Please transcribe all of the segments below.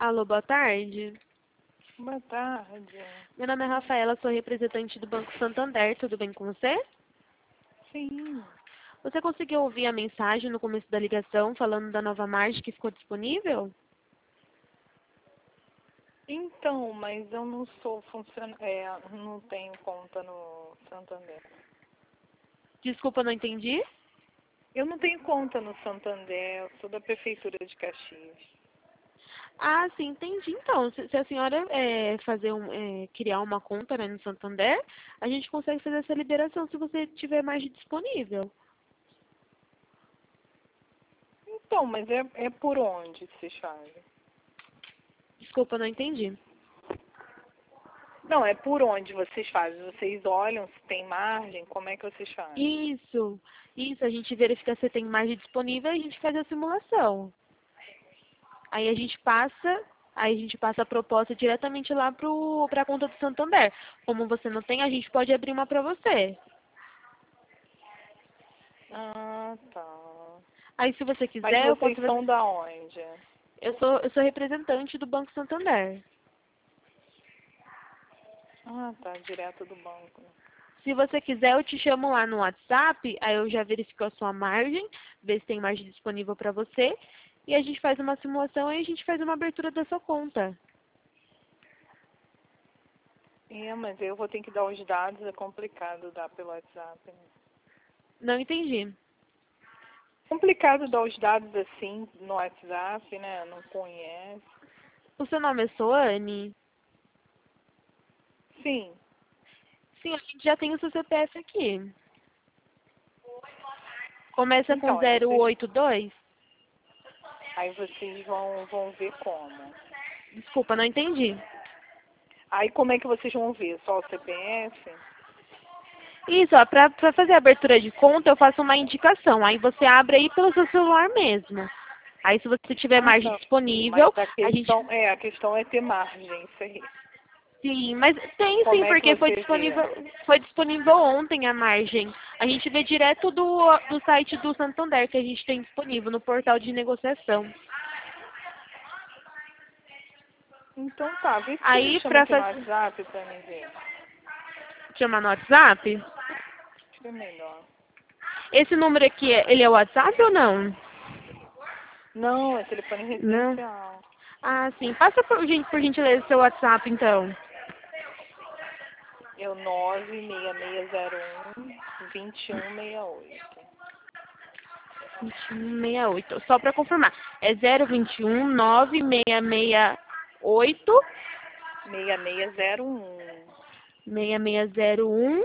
Alô, boa tarde. Boa tarde. Meu nome é Rafaela, sou representante do Banco Santander. Tudo bem com você? Sim. Você conseguiu ouvir a mensagem no começo da ligação falando da nova margem que ficou disponível? Então, mas eu não sou funcionário, não tenho conta no Santander. Desculpa, não entendi. Eu não tenho conta no Santander, eu sou da Prefeitura de Caxias. Ah, sim, entendi. Então, se a senhora criar uma conta, né, no Santander, a gente consegue fazer essa liberação se você tiver margem disponível. Então, mas é por onde vocês fazem? Desculpa, não entendi. Não, é por onde vocês fazem. Vocês olham se tem margem, como é que vocês fazem? Isso, a gente verifica se tem margem disponível e a gente faz a simulação. Aí a gente passa a proposta diretamente lá para a conta do Santander. Como você não tem, a gente pode abrir uma para você. Ah, tá. Aí se você Mas quiser, eu posso vocês são da onde? eu sou representante do Banco Santander. Ah, tá, direto do banco. Se você quiser, eu te chamo lá no WhatsApp, aí eu já verifico a sua margem, ver se tem margem disponível para você, e a gente faz uma simulação e a gente faz uma abertura da sua conta. Mas eu vou ter que dar os dados, é complicado dar pelo WhatsApp, né? Não entendi. Complicado dar os dados assim no WhatsApp, né? Não conhece. O seu nome é Soane? Sim. Sim, a gente já tem o seu CPF aqui. Começa com Então, aí 082? vocês vão ver como. Desculpa, não entendi. Aí como é que vocês vão ver? Só o CPF? Isso, ó, pra fazer a abertura de conta, eu faço uma indicação. Aí você abre aí pelo seu celular mesmo. Aí se você tiver Ah, margem tá. disponível, Mas a a gente... questão é ter margem, isso aí. Sim, mas tem Como sim, é que porque você vê? foi disponível ontem a margem. A gente vê direto do site do Santander que a gente tem disponível no portal de negociação. Então tá, vê se você me Aí chama pra aqui no fazer... WhatsApp pra me ver. Chamar no WhatsApp? Acho que é melhor. Esse número aqui, ele é o WhatsApp ou não? Não, é telefone Não. residencial. Ah, sim. Passa por gentileza o seu WhatsApp, então. É o 96601-2168. 2168. Só para confirmar. É 021 9668 6601 6601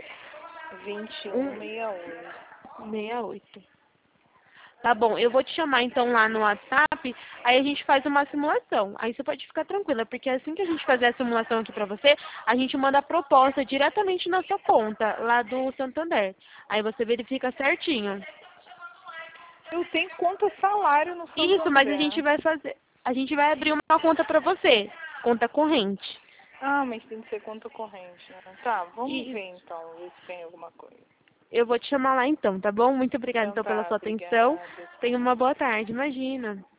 2168. 168. Tá bom, eu vou te chamar então lá no WhatsApp, aí a gente faz uma simulação. Aí você pode ficar tranquila, porque assim que a gente fazer a simulação aqui pra você, a gente manda a proposta diretamente na sua conta, lá do Santander. Aí você verifica certinho. Eu tenho conta salário no Isso, mas a gente Santander. a gente vai abrir uma conta pra você, conta corrente. Ah, mas tem que ser conta corrente, né? Tá, vamos E ver então, ver se tem alguma coisa. eu vou te chamar lá então, tá bom? Muito obrigada Então então pela tá, sua atenção. obrigada. Tenha uma boa tarde, imagina.